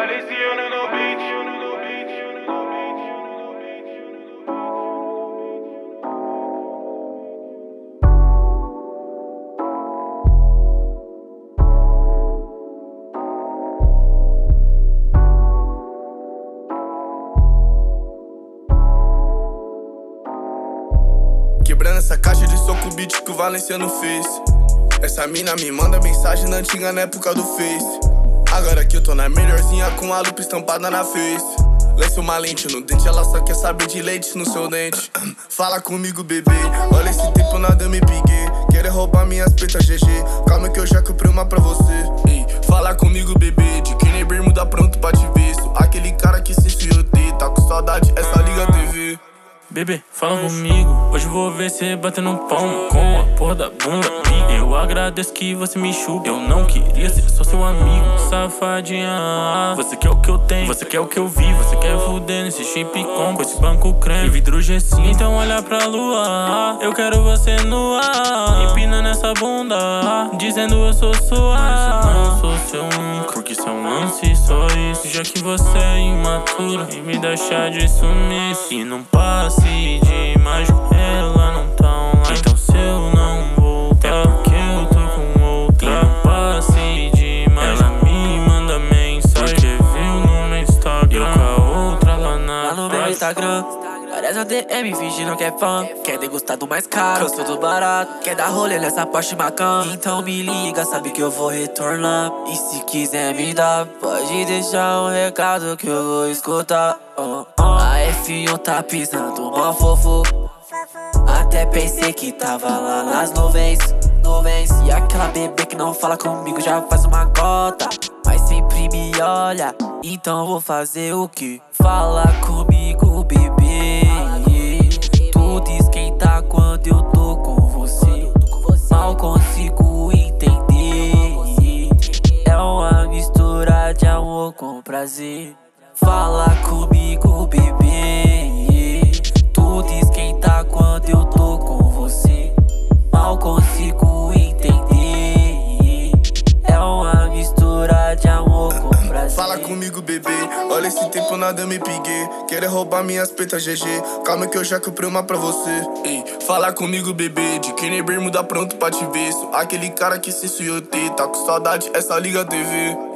Valenciano no beat. Quebrando essa caixa de som com o beat que o Valenciano fez. Essa mina me manda mensagem na antiga na época do Face. Agora que eu tô na melhorzinha com a lupa estampada na face. Lance uma lente no dente, ela só quer saber de leite no seu dente. Fala comigo, bebê, olha esse tempo nada eu me piguei. Querer roubar minhas pretas, GG, calma que eu já comprei uma pra você. Ei, fala comigo, bebê, de que nem bermuda pronto pra te ver. Sou aquele cara que se fiote, tá com saudade, essa liga TV. Bebê, fala comigo, hoje vou ver cê batendo um palmo com a porra da bunda. Eu agradeço que você me chupa, eu não queria ser só seu amigo. Safadinha, você quer o que eu tenho, você quer o que eu vi. Você quer fuder nesse chip com esse banco creme e vidro G5. Então olha pra lua, eu quero você no ar, empina nessa bunda, dizendo eu sou sua. Mas eu não sou seu nunca, porque isso é um lance só isso. Já que você é imaturo e me deixa de sumir. E não passa de mágico, ela não tá online. Então se eu não voltar, é porque eu tô com outra. E não passe de mágico, ela me manda mensagem porque viu no meu Instagram, eu com a outra lá no meu Instagram. Várias ADM fingindo que é fã, quer degustar do mais caro, gosto do barato, quer dar rolê nessa Porsche Macan. Então me liga, sabe que eu vou retornar. E se quiser me dar, pode deixar um recado que eu vou escutar. A F1 tá pisando mó fofo, até pensei que tava lá nas nuvens. E aquela bebê que não fala comigo já faz uma cota, mas sempre me olha, então vou fazer o que? Fala comigo, bebê. Tudo esquenta quando eu tô com você, mal consigo entender. É uma mistura de amor com prazer. Fala comigo, bebê. Tudo esquenta quando eu tô com você, mal consigo entender. É uma mistura de amor com prazer. Fala comigo, bebê, olha esse tempo nada eu me piguei. Querer roubar minhas pretas, GG, calma que eu já comprei uma pra você. Ei, fala comigo, bebê, de que nem bermuda pronto pra te ver. Sou aquele cara que se fiote, tá com saudade, essa liga TV.